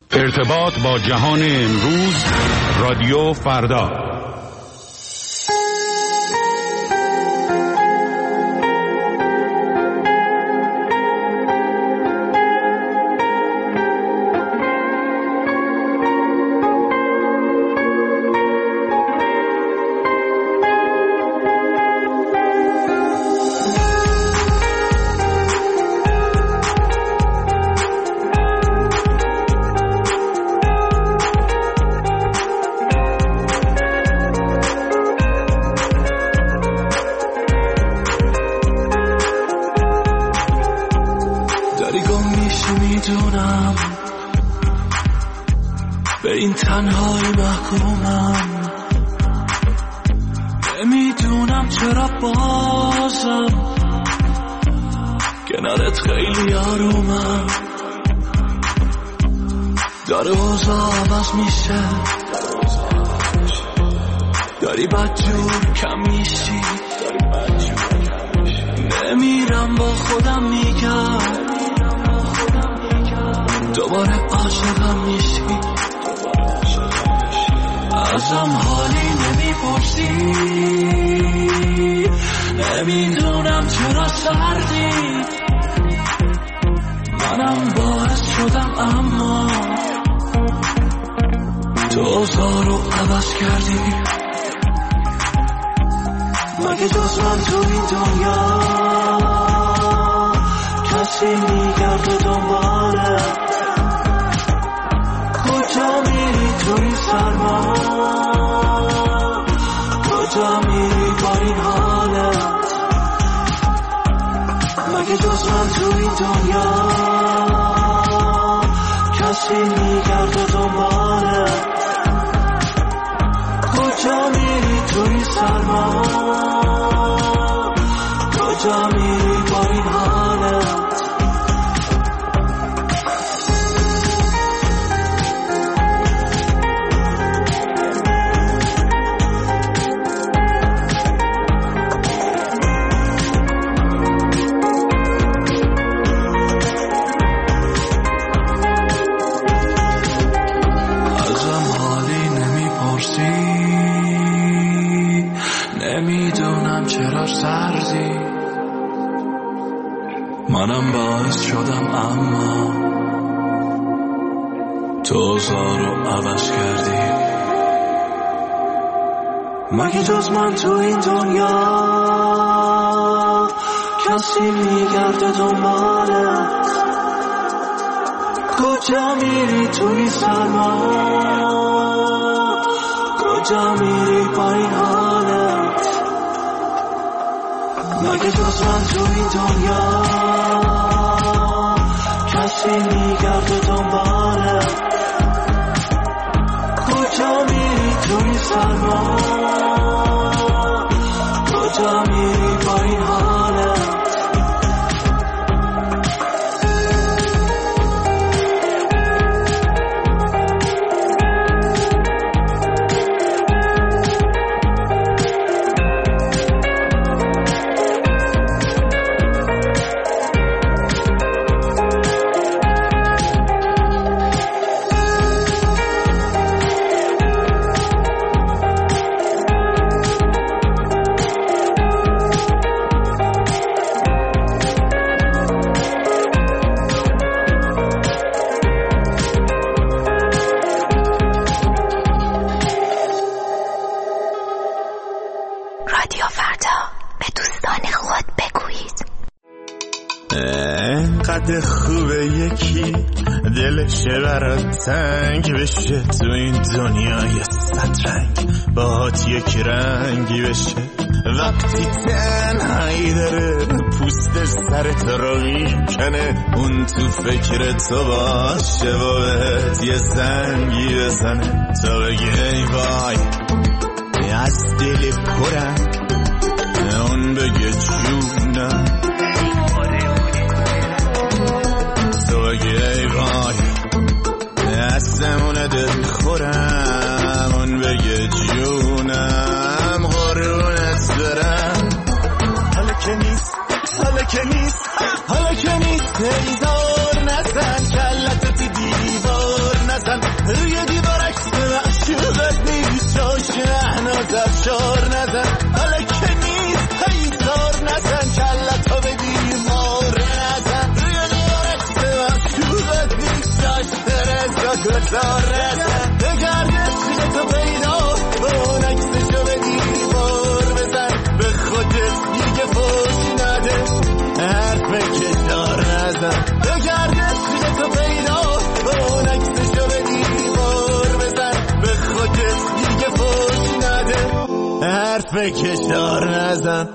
ارتباط با جهان امروز، رادیو فردا. میدونم به این تنهایی محکومم، نمیدونم چرا بازم کنارت خیلی آرومم. داره اوضاع عوض میشه، داری بدجور کم میشی، نمیرم با خودم میگم دوباره عاشقم میشی. ازم حالی نمیپرسی، نمیدونم چرا سردی، منم باعث شدم اما تو اوضاع رو عوض کردی. مگه جز من تو این دنیا کسی میگرده دنباله؟ کجا میری تو این سرما، کجا میری با این حالت؟ مگه جز من تو این دنیا کسی میگرده دنباله؟ کجا میری تو این سرما، کجا میری با این حالت؟ منم باعث شدم اما تو اوضاع رو عوض کردی. مگه جز من تو این دنیا کسی میگرده دنبالت؟ کجا میری تو این سرما، کجا میری با این حالت؟ مگه جز من تو این دنیا کسی میگرده دنبالت؟ کجا میری تو این سرما، کجا میری با این حالت؟ انقدر خوبه یکی دلشه برات تنگ بشه، تو این دنیای صدرنگ باهات یک رنگی بشه. وقتی تنهایی داره پوست سرت رو میکنه، اون تو فکر تو باشه و بهت یه زنگی بزنه تا بگی ای وای از دل پرم، اون بگه جونم تو بگی ای وای دستمونه دل خورم، اون بگه جونم قربونت برم. حالا که نیست، حالا که نیست، حالا که نیست، هیزار نزن کلت تو دیوار نزن، حرف کشدار نزن.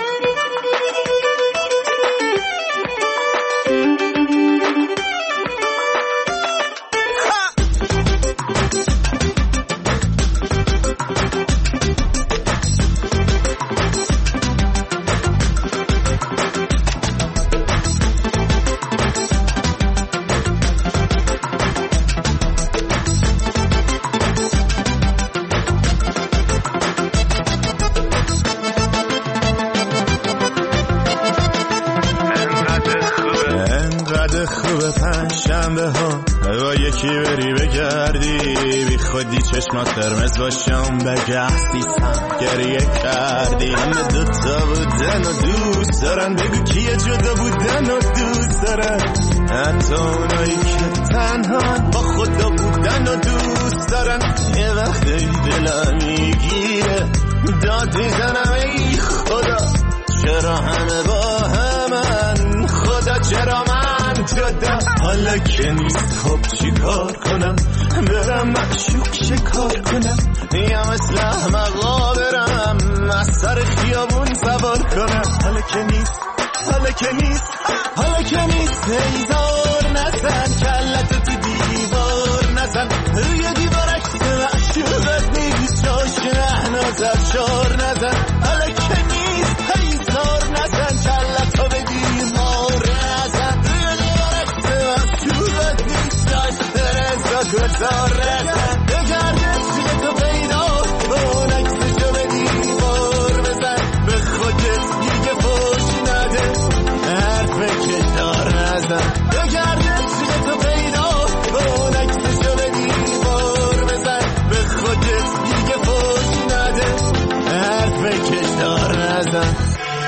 چشمات قرمز باشم بگهستیستم گریه کردی. همه دوتا بودن و دوست دارن، بگو کیه جدا بودن و دوست دارن؟ حتی اونایی که تنها با خدا بودن و دوست دارن. یه وقتی دلم میگیره داد میزنم ای خدا چرا همه با همن، خدا چرا من جدا. حالا که نیست خب چی کار کنم، برم معشوق شکار کنم یا مثل احمقا برم از سر خیابون سوار کنم. حالا که نیست، حالا که نیست، حالا که نیست هیزار نزن، کلتو تو دیوار نزن، روی دیوار عکس معشوقت نیست جاش نهنازت شار نزن. حالا که نیست هیزار نزن، کلتو به دیوار نزن، روی دیوار عکس معشوقت نیست جاش گذار رزن. بگرده توی تو پیدا اون عکسشو به دیوار بزن، به خودت دیگه فوش نده حرف کشدار نزن. بگرده توی تو پیدا اون عکسشو به دیوار بزن، به خودت دیگه فوش نده حرف کشدار نزن.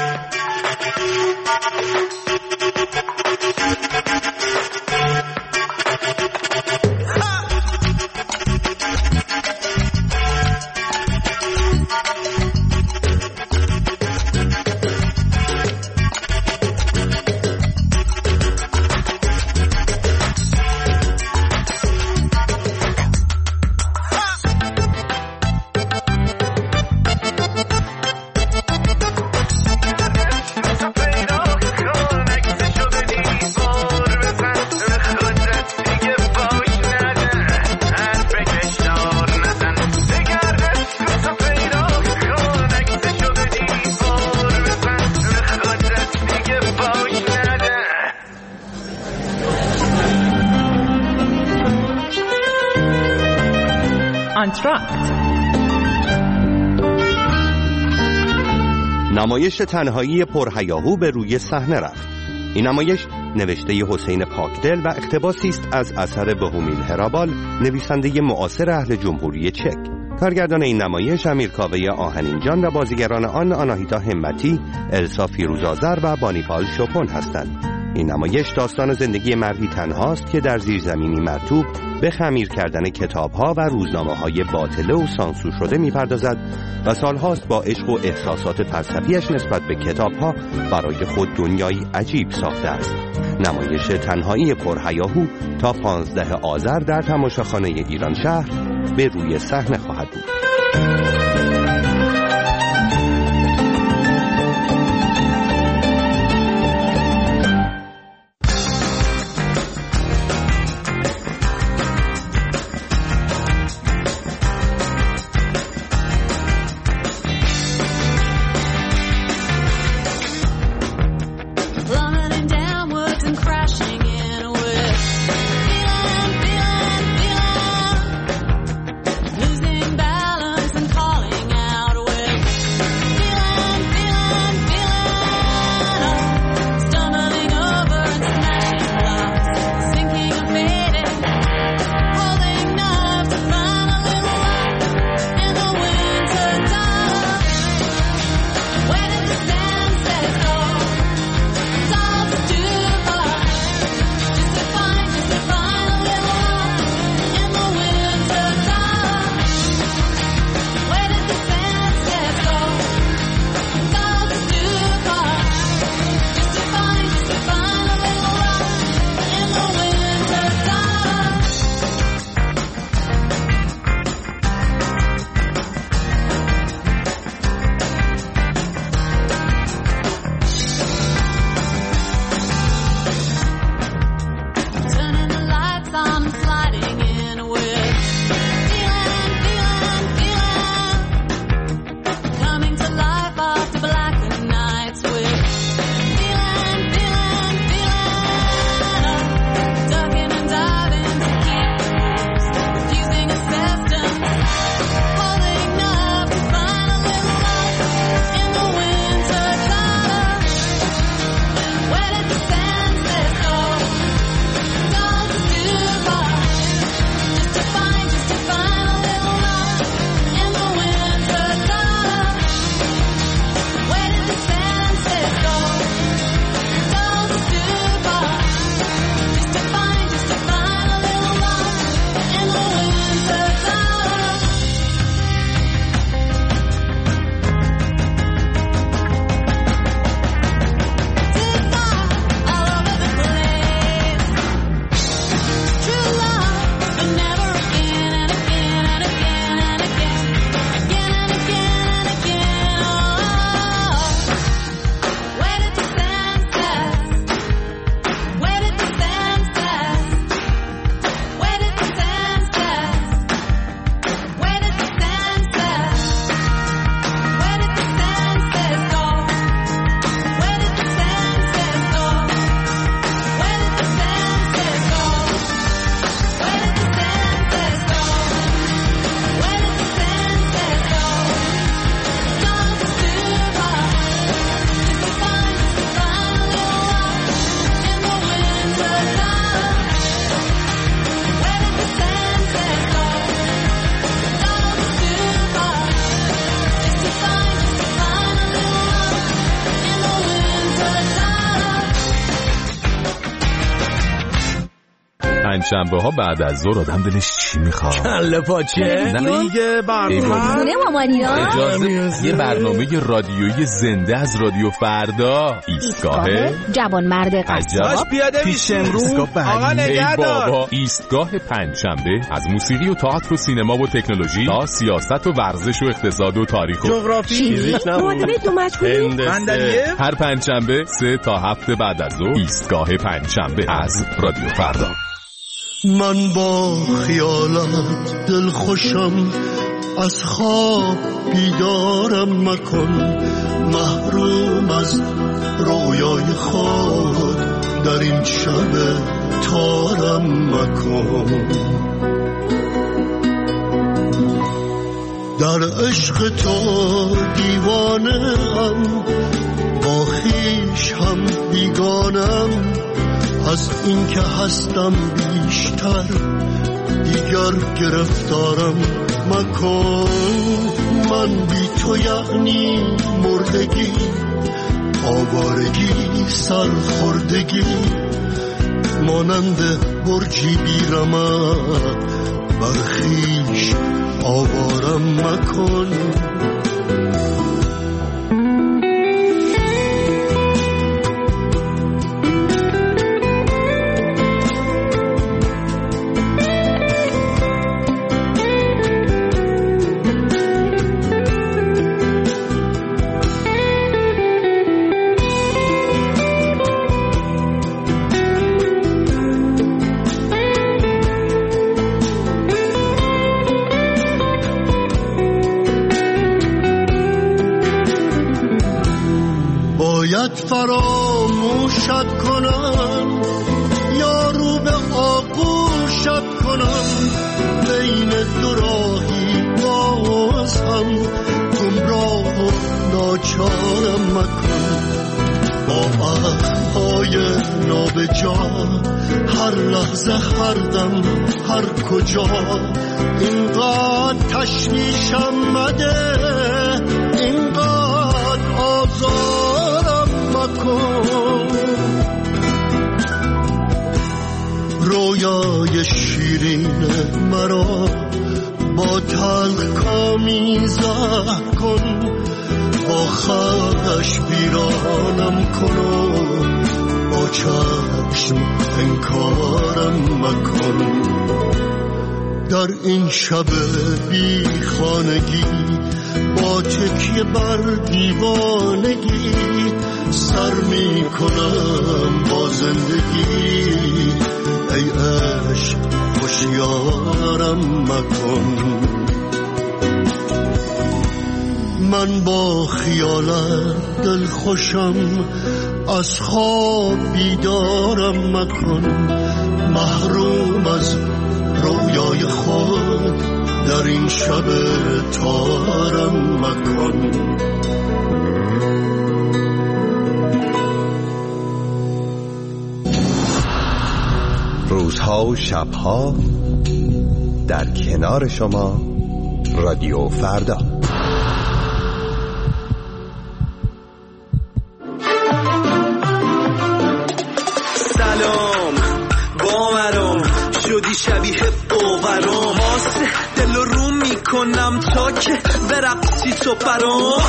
نمایش تنهایی پرهیاهو به روی صحنه رفت. این نمایش نوشته حسین پاکدل و اقتباسی است از اثر بهومیل هرابال، نویسنده معاصر اهل جمهوری چک. کارگردان این نمایش امیر کاوه آهنینجان و بازیگران آن آناهیتا همتی، السا فیروزآذر و بانیپال شوپون هستند. این نمایش داستان زندگی مردی تنهاست که در زیرزمینی مرطوب به خمیر کردن کتاب‌ها و روزنامه‌های باطله و سانسور شده می‌پردازد و سالهاست با عشق و احساسات فلسفیش نسبت به کتاب‌ها برای خود دنیایی عجیب ساخته است. نمایش تنهایی پرهیاهو تا 15 آذر در تماشاخانه ایران شهر به روی صحنه خواهد بود. Losing balance and calling پنجشنبه ها بعد از ظهر آدم دلش چی میخواد؟ کله پاچه دیگه خونه مامانینا اجازه یه برنامه رادیویی زنده از رادیو فردا. ایستگاه جوانمرد قصاب پیاده میشه امروز. آقا نگهدار. بابا ایستگاه پنجشنبه از موسیقی و تئاتر و سینما و تکنولوژی تا سیاست و ورزش و اقتصاد و تاریخ و جغرافی معادله دو مجهولی هر پنجشنبه 3 تا 7 بعد از ظهر. ایستگاه پنجشنبه از رادیو فردا. من با خیالت دل خوشم، از خواب بیدارم مکن، محروم از رویای خود در این شب تارم مکن. در عشق تو دیوانه‌ام، با خویش هم بیگانم، از این که هستم بیشتر دیگر گرفتارم مکن. من بی تو یعنی مردگی، آوارگی، سرخوردگی، مانند برجی بیرمق، بر خویش آوارم مکن. فراموشت کنم یا رو به آغوشت کنم، بین دو راهی باز هم گمراه و ناچارم مکن. با عهدهای نابجا هر لحظه، هر دم، هر کجا، اینقدر تشویشم مده، اینقدر آزارم مکن. رویای شیرین مرا با تلخ کامی زهر کن، با خش بیرانم کن و با چشم انکارم مکن. در این شب بی خانگی با تکیه بر دیوانگی سر می کنم با زندگی. ای عشق هوشیارم مکن. من با خیالت دل خوشم، از خواب بیدارم مکن، محروم از رویای خود در این شب تارم مکن. روزها و شبها در کنار شما، رادیو فردا. سلام باورم شدی شبیه باورم، آسه دل رو میکنم تا که برقصی تو برام.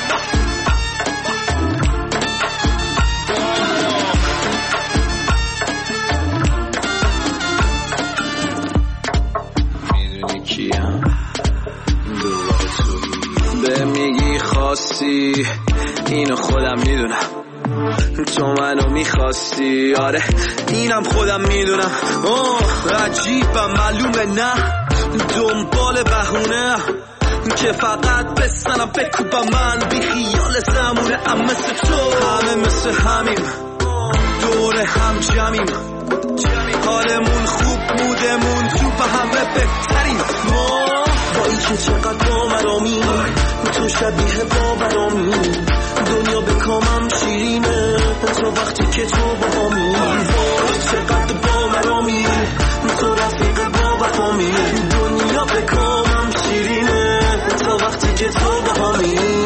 میدونی کیم دوباره توی به میگی خاصی، اینو خودم میدونم، تو منو میخواستی، آره اینم خودم میدونم. عجیبم معلومه نه دنبال بهونه که فقط بستنم بکوبم، من بی خیال زمونه. ام مثل تو همه مثل همیم، دور هم جمعیم، حالمون خوب بودمون تو به همه بهتریم. ما با این که چقدر باورامی، تو شبیه باورامی، دنیا به کامم شیرینه تو وقتی که تو با همی. چقدر باورامی، تو رفیق با وفامی، دنیا به کامم شیرینه تو وقتی که تو با همی.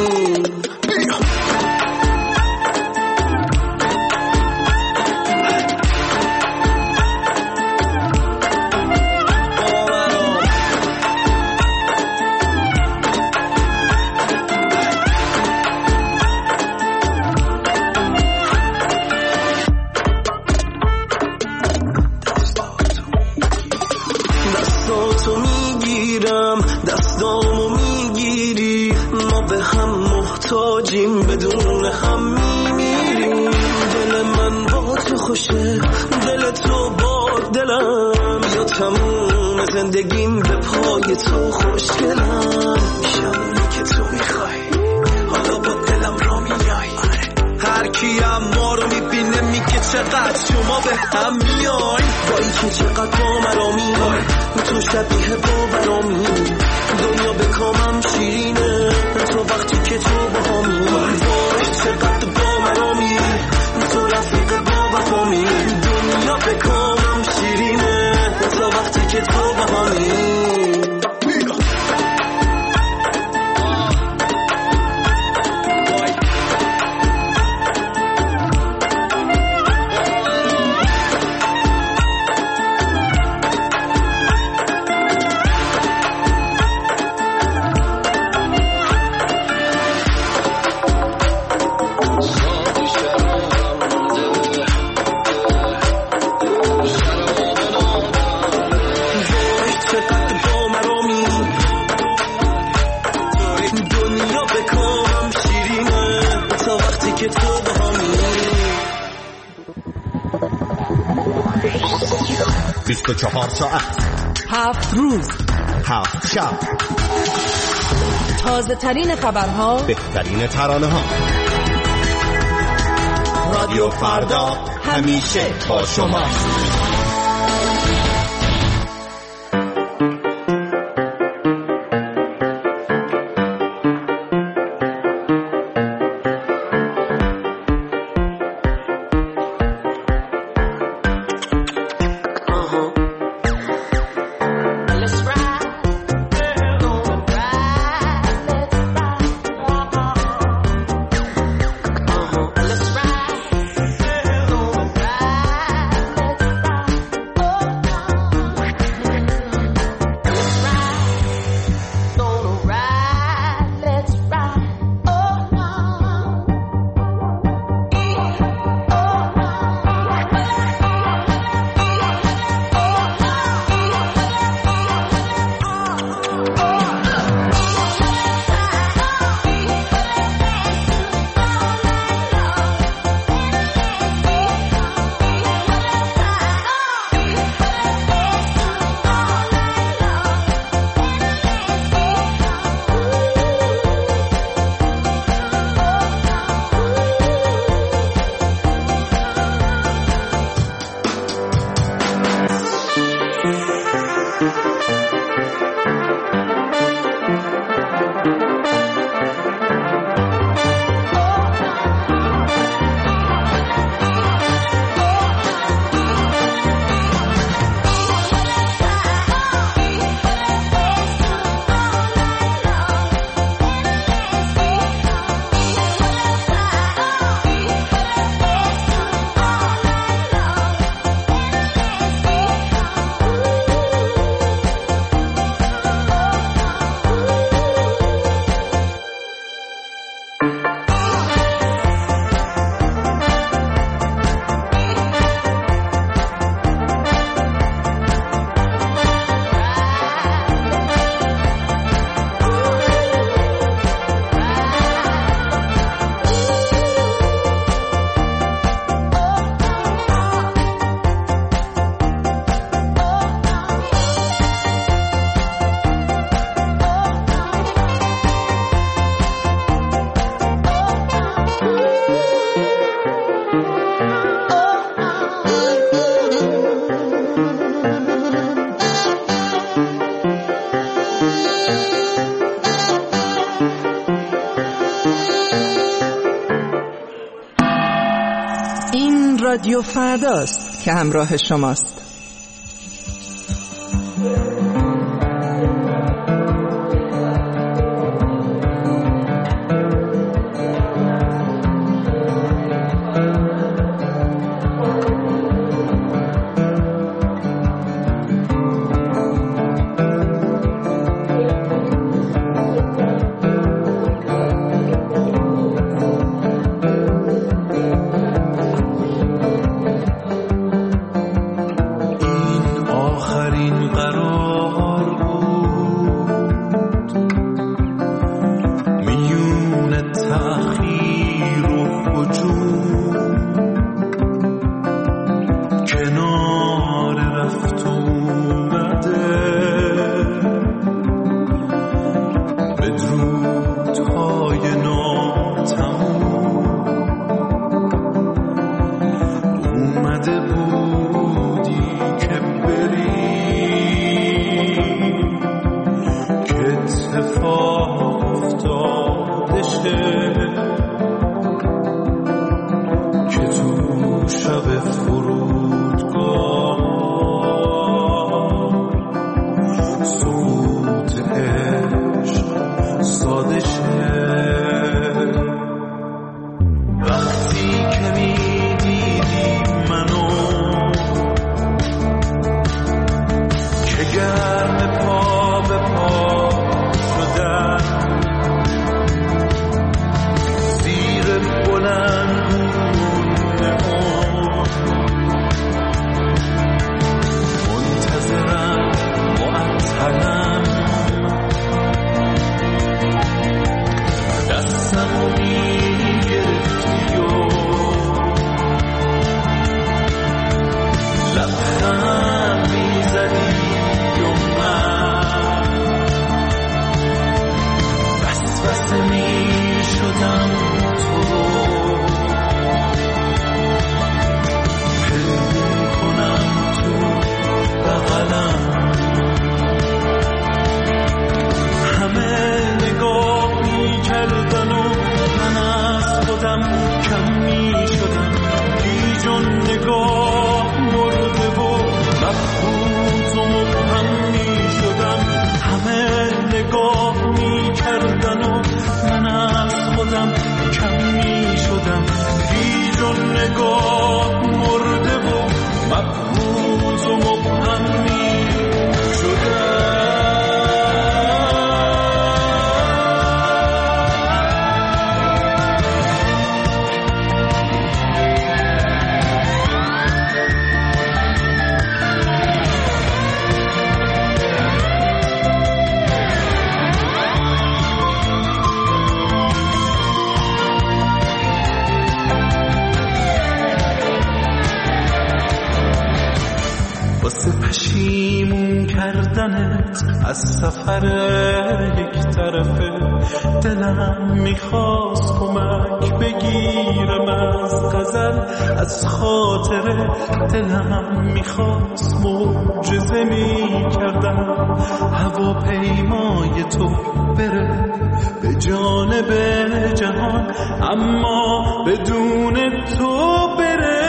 دستاتو میگیرم دستامو میگیری ما به هم محتاجیم بدون هم میمیریم دل من با تو خوشه دل تو با دلم یا تموم زندگیم به پای تو خوشگلم میشم که تو میخوای حالا با دلم را میای هر کی ما رو میبینه میگه چقدر شما به هم میای با این که چقدر با مرا میای تو شبیه باورامی دنیا به کامم شیرینه تو وقتی که تو با همی وای چقدر با مرا میای تو رفیق با وفامی دنیا به کامم شیرینه تو وقتی که تو با همی بیست و 24 ساعت 7 روز 7 شب تازه ترین خبرها بهترین ترانه ها رادیو فردا همیشه با شما رادیو فرداست که همراه شماست. گرم پا به پا شدن زیر بلندون منتظرم معطلم دستمو میگرفتی و لبخند میزدی و من وسوسه میشدم تو رو پنهون کنم تو بغلم همه نگاه میکردن و من از خودم کم میشدم بیجون نگاه مرده و مبهوت و مبهم میشدم همه نگاه میکردن و من از خودم کم میشدم بیجون نگاه مرده و مبهوت و مبهم میشدم واسه پشیمون کردنت از سفر یک طرفه دلم میخواست کمک بگیرم از غزل از خاطره دلم میخواست معجزه میکردم هواپیمای تو بره به جانب جهان اما بدون تو بره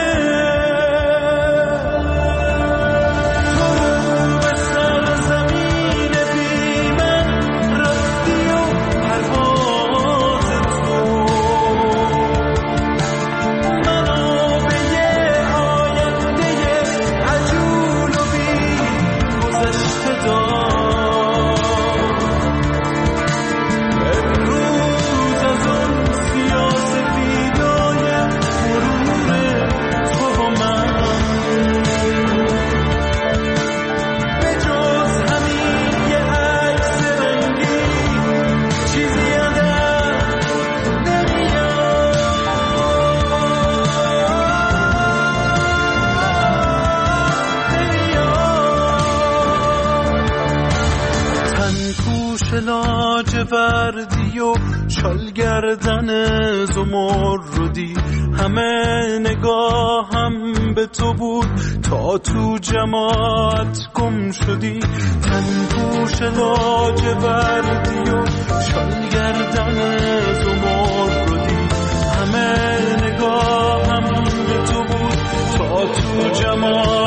لاجوردی و شال گردن زمردی همه نگاهم به تو بود تا تو جماعت گم شدی تن پوش لاجوردی و شال گردن زمردی همه نگاهم به تو بود تا تو جماعت